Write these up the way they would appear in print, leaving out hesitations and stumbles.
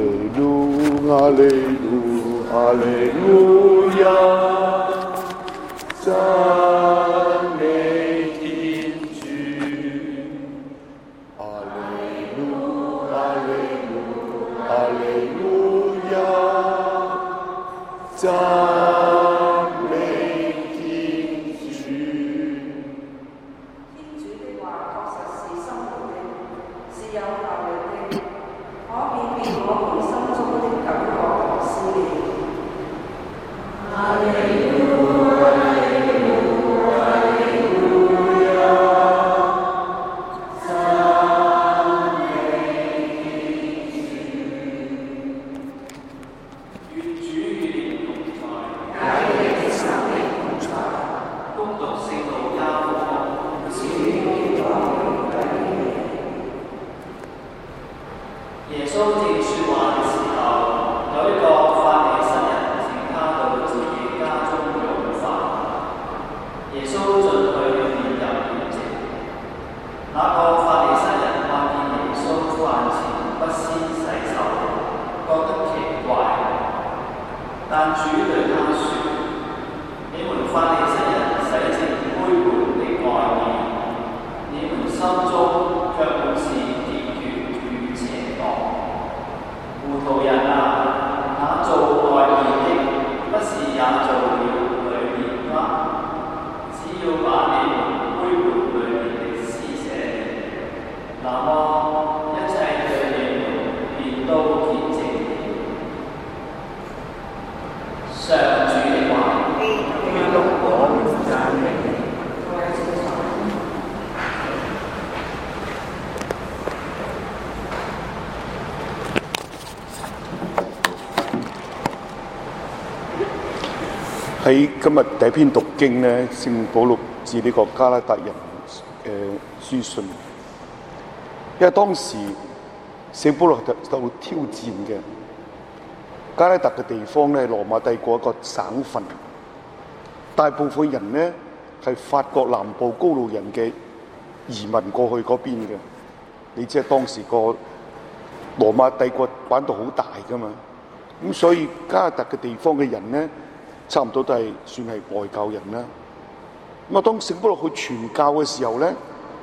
利路，哈利路，哈利路亞，讚美天主，哈利路，哈利路，哈利路亞，讚美天主。 天主的話確實是生活的，是有效力的，可辨別我們心中的感覺和思念。哈利路，哈利路，哈利路亞，讚美天主。 願主與你同在， 也與你的生命同在。 恭讀聖路加福音。耶穌正說話的時候，有一個法利塞人請他到自己家中用飯。耶穌進去便入宴席。那個法利塞人看見耶穌飯前不先洗手，覺得奇怪。但主對他說：你們法利塞人洗淨杯盤的外面，你們心中卻滿是鐵血與邪惡。糊塗人啊，那做外面的，不是也做了裏面嗎？只要把你們杯盤裏面的施捨了，那麼一切對你們便都潔淨了。上主的話。 喺今日第一篇讀經呢，聖保祿致呢個加拉達人書信，因為當時聖保祿受到挑戰嘅加拉達嘅地方呢，羅馬帝國一個省份，大部分人呢係法國南部高盧人嘅移民過去嗰邊嘅。你知係當時個羅馬帝國版圖好大噶嘛，咁所以加拉達嘅地方嘅人呢，差唔多都係算係外教人啦。咁啊，當聖保祿去傳教嘅時候咧，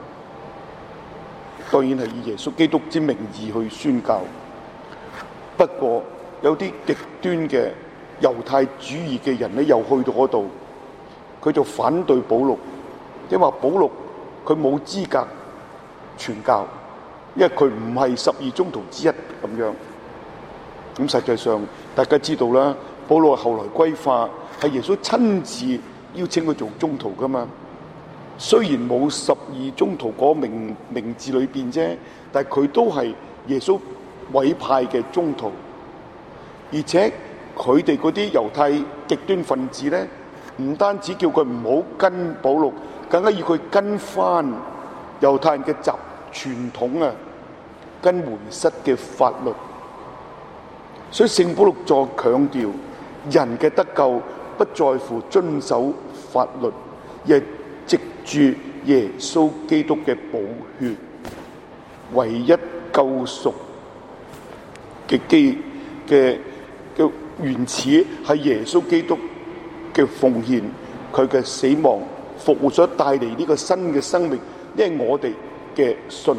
當然係以耶穌基督之名義去宣教。不過有啲極端嘅猶太主義嘅人咧，又去到嗰度，佢就反對保祿，因為話保祿佢冇資格傳教，因為佢唔係12宗徒之一咁樣。咁實際上大家知道啦，保祿後來歸化，係耶穌親自邀請佢做宗徒噶嘛。雖然冇12宗徒嗰名字裏邊啫，但係佢都係耶穌委派嘅宗徒。而且佢哋嗰啲猶太極端分子咧，唔單止叫佢唔好跟保祿，更加要佢跟翻猶太人嘅傳統啊，跟梅瑟嘅法律。所以聖保祿再強調，人嘅得救不在乎遵守法律，而係藉住耶穌基督嘅寶血，唯一救贖嘅原始係耶穌基督嘅奉獻，佢嘅死亡復活所帶嚟呢個新嘅生命，因為我哋嘅信。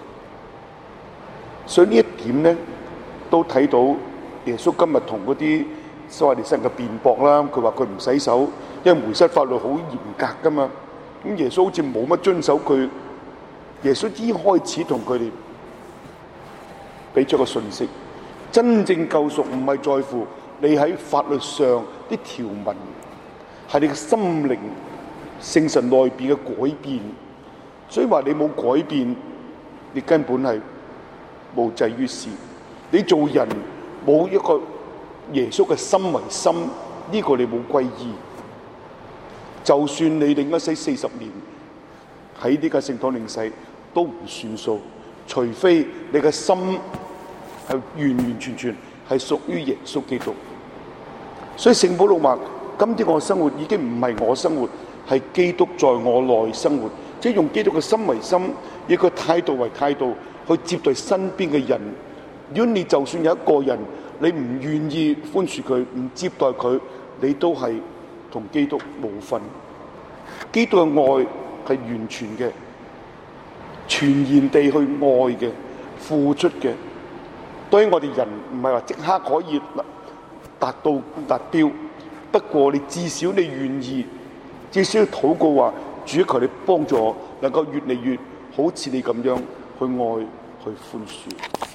所以呢一點咧，都睇到耶穌今日同嗰啲所謂利申嘅辯駁啦。佢話佢唔洗手，因為梅瑟法律好嚴格噶嘛。咁耶穌好似冇乜遵守佢。耶穌一開始同佢哋俾咗個信息，真正救贖唔係在乎你喺法律上啲條文，係你嘅心靈聖神內邊嘅改變。所以話你冇改變，你根本係無濟於事。你做人冇一個耶穌嘅心為心，呢個你冇歸依。就算你領一世40年喺呢個聖堂領洗都唔算數，除非你嘅心係完完全全係屬於耶穌基督。所以聖保祿話：今天我生活已經唔係我生活，係基督在我內生活。即係用基督嘅心為心，以佢態度為態度去接待身邊嘅人， 如果你就算有一個人，你唔願意寬恕佢，唔接待佢，你都係同基督無分。基督嘅愛係完全嘅，全然地去愛嘅，付出嘅。當然我哋人唔係話即刻可以達標，不過你至少你願意，至少禱告話，主求你幫助我，能夠越嚟越好似你咁樣去愛去寬恕。